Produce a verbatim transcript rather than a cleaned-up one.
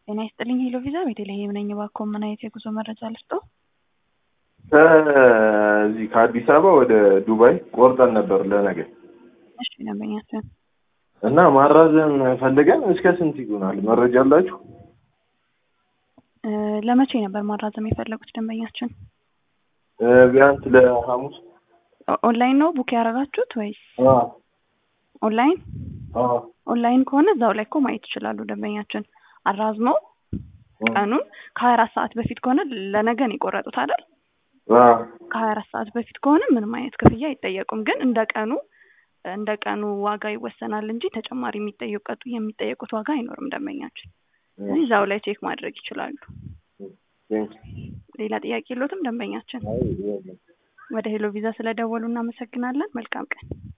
ጤና ይስጥልኝ ሄሎ ቪዛ ቤተልሔም ነኝ። እባክዎ ምን አይነት የጉዞ መረጃ ልስጥዎ? ከዚህ ከአዲስ አበባ ወደ ዱባይ ቆርጠን ነበር ለነገ። እሺ ደንበኛችን እና ማራዘም ፈልገን እስከ ስንት ይሆናል መረጃ አላችሁ? እ ለመቼ ነበር ማራዘም የፈለጉት ደንበኛችን? እ ቢያንስ ለሐሙስ። ኦንላይን ነው ቡክ ያደረጋችሁት ወይስ? አዎ ኦንላይን? አዎ ኦንላይን ከሆነ እዛው ላይ እኮ ማየት ይችላሉ ደንበኛችን። አራዝመው ቀኑን ከሀያ አራት ሰዓት በፊት ከሆነ ለነገ ነው የቆረጡት አይደል? አዎ ከሀያ አራት ሰዓት በፊት ከሆነ ምንም አይነት ክፍያ አይጠየቁም። ግን እንደ ቀኑ እንደ ቀኑ ዋጋ ይወሰናል እንጂ ተጨማሪ የሚጠየቁት የሚጠየቁት ዋጋ አይኖርም ደንበኛችን። ስለዚህ እዛው ላይ ቼክ ማድረግ ይችላሉ። ሌላ ጥያቄ የለዎትም ደንበኛችን? ወደ ሄሎ ቪዛ ስለደወሉ እናመሰግናለን። መልካም ቀን።